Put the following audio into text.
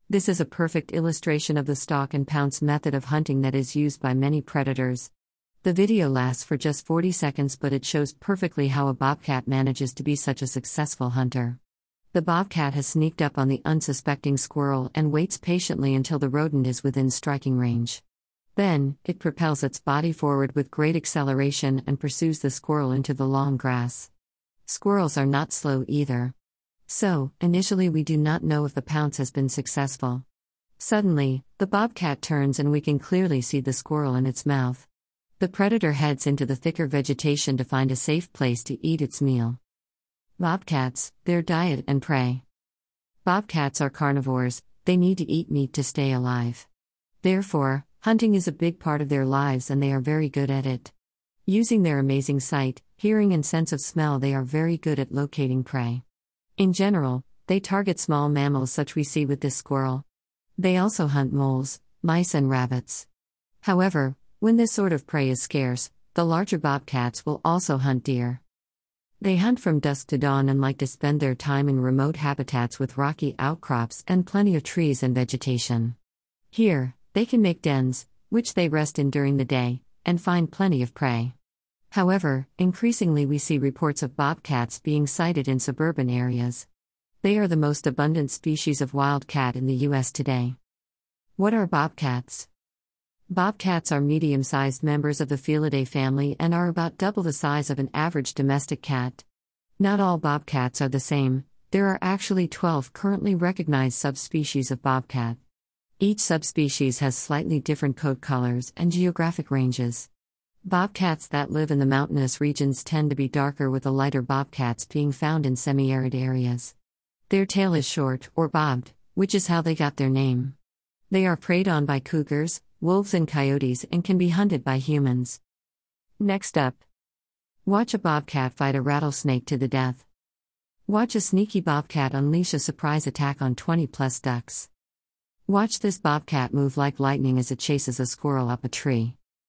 This is a perfect illustration of the stalk and pounce method of hunting that is used by many predators. The video lasts for just 40 seconds, but it shows perfectly how a bobcat manages to be such a successful hunter. The bobcat has sneaked up on the unsuspecting squirrel and waits patiently until the rodent is within striking range. Then, it propels its body forward with great acceleration and pursues the squirrel into the long grass. Squirrels are not slow either. So, initially we do not know if the pounce has been successful. Suddenly, the bobcat turns and we can clearly see the squirrel in its mouth. The predator heads into the thicker vegetation to find a safe place to eat its meal. Bobcats, their diet and prey. Bobcats are carnivores, they need to eat meat to stay alive. Therefore, hunting is a big part of their lives and they are very good at it. Using their amazing sight, hearing and sense of smell, they are very good at locating prey. In general, they target small mammals such we see with this squirrel. They also hunt moles, mice and rabbits. However, when this sort of prey is scarce, the larger bobcats will also hunt deer. They hunt from dusk to dawn and like to spend their time in remote habitats with rocky outcrops and plenty of trees and vegetation. Here, they can make dens, which they rest in during the day, and find plenty of prey. However, increasingly we see reports of bobcats being sighted in suburban areas. They are the most abundant species of wild cat in the U.S. today. What are bobcats? Bobcats are medium-sized members of the Felidae family and are about double the size of an average domestic cat. Not all bobcats are the same, there are actually 12 currently recognized subspecies of bobcat. Each subspecies has slightly different coat colors and geographic ranges. Bobcats that live in the mountainous regions tend to be darker, with the lighter bobcats being found in semi-arid areas. Their tail is short, or bobbed, which is how they got their name. They are preyed on by cougars, wolves and coyotes and can be hunted by humans. Next up. Watch a bobcat fight a rattlesnake to the death. Watch a sneaky bobcat unleash a surprise attack on 20+ ducks. Watch this bobcat move like lightning as it chases a squirrel up a tree.